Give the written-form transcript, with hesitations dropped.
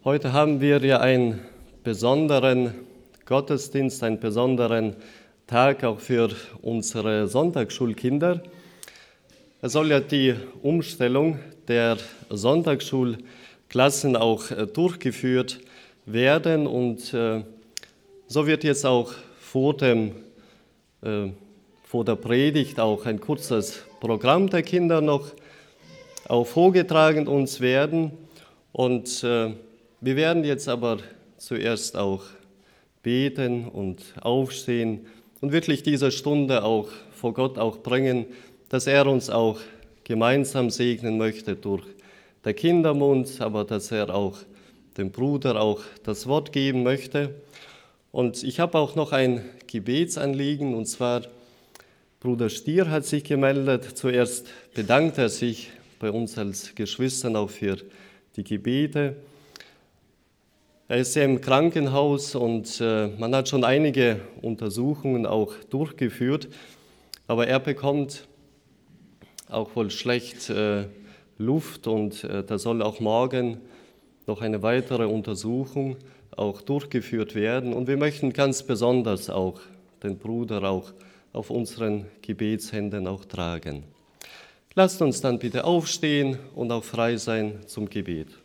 Heute haben wir ja einen besonderen Gottesdienst, einen besonderen Tag auch für unsere Sonntagsschulkinder. Es soll ja die Umstellung der Sonntagsschulklassen auch durchgeführt werden und so wird jetzt auch vor der Predigt auch ein kurzes Programm der Kinder noch auch vorgetragen uns werden und wir werden jetzt aber zuerst auch beten und aufstehen und wirklich diese Stunde auch vor Gott auch bringen, dass er uns auch gemeinsam segnen möchte durch den Kindermund, aber dass er auch dem Bruder auch das Wort geben möchte. Und ich habe auch noch ein Gebetsanliegen, und zwar Bruder Stier hat sich gemeldet. Zuerst bedankt er sich bei uns als Geschwistern auch für die Gebete. Er ist ja im Krankenhaus und man hat schon einige Untersuchungen auch durchgeführt, aber er bekommt auch wohl schlecht Luft und da soll auch morgen noch eine weitere Untersuchung auch durchgeführt werden. Und wir möchten ganz besonders auch den Bruder auch auf unseren Gebetshänden auch tragen. Lasst uns dann bitte aufstehen und auch frei sein zum Gebet.